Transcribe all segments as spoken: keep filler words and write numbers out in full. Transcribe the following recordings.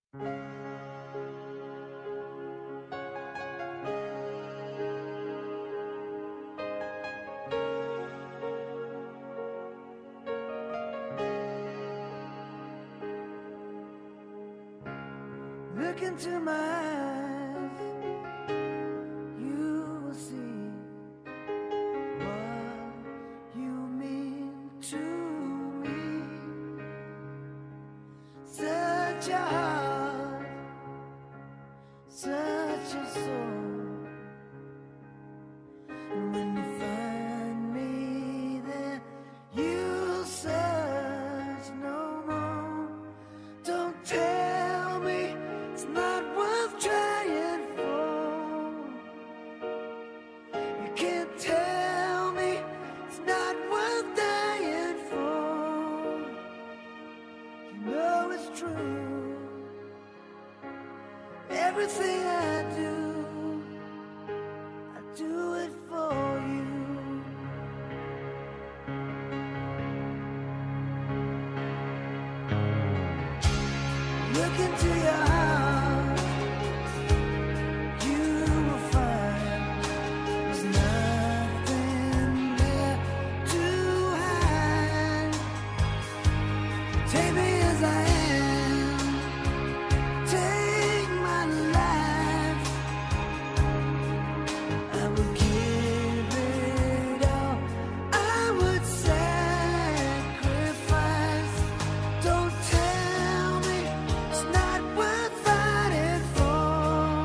Look into my eyes, you will see what you mean to me. Such a heart, such a soul. And when you find me there, you'll search no more. Don't tell me it's not worth trying for. You can't tell me it's not worth dying for. You know it's true. Everything I do, I do it for you. Look into your heart, you will find there's nothing there to hide. Take me as I am, take my life. I would give it all, I would sacrifice. Don't tell me it's not worth fighting for.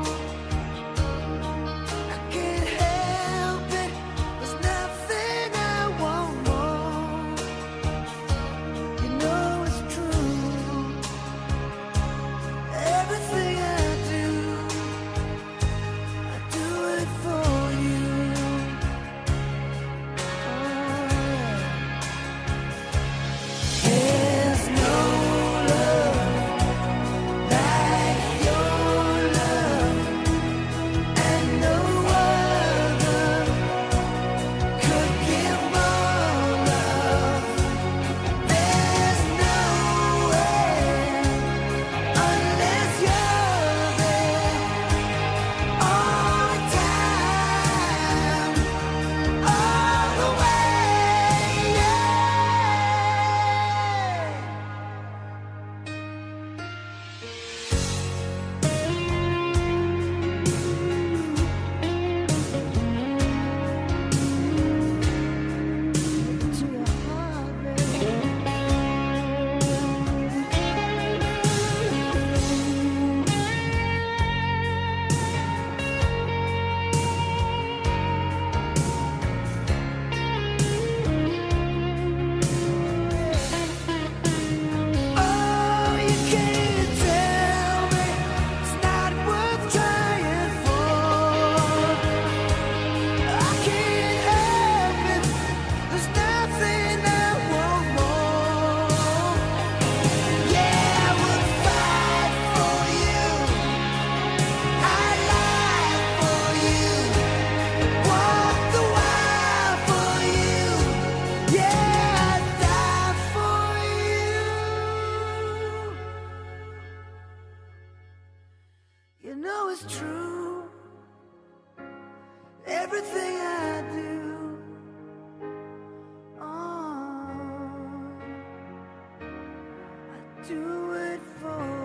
I can't help it, there's nothing I want more. You know it's true. Everything I do, I do it for you. Oh, yeah. There's no love like your love, and no other could give more love. There's nowhere unless you're there all the time, all the way, yeah. To your heart, baby. Oh, you can't tell me it's not worth trying for. I can't help it, there's nothing I want more. Yeah, I would fight for you, I'd lie for you, walk the wild for you. Yeah, I'd die for you. You know it's true. Everything I do, oh, I do it for